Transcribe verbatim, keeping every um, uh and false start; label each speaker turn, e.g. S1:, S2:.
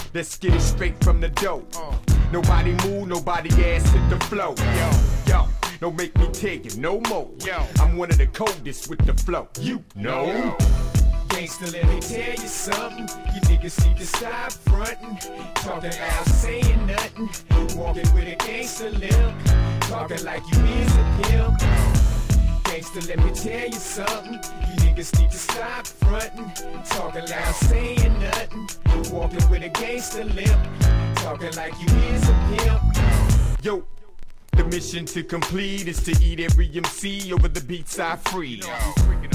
S1: Let's get it straight from the dope. Nobody move, nobody ass hit the flow. Yo, yo, don't make me tell you no more. Yo, I'm one of the coldest with the flow. You know.
S2: Gangsta, let me tell you something. You niggas need to stop frontin', talking loud, saying nothing, walking with a gangsta limp, talking like you is a pimp. Gangsta, let me tell you something. You niggas need to stop frontin', talking loud, saying nothing, walking with a gangsta limp, talking like you is a pimp.
S1: Yo, the mission to complete is to eat every M C over the beats I free.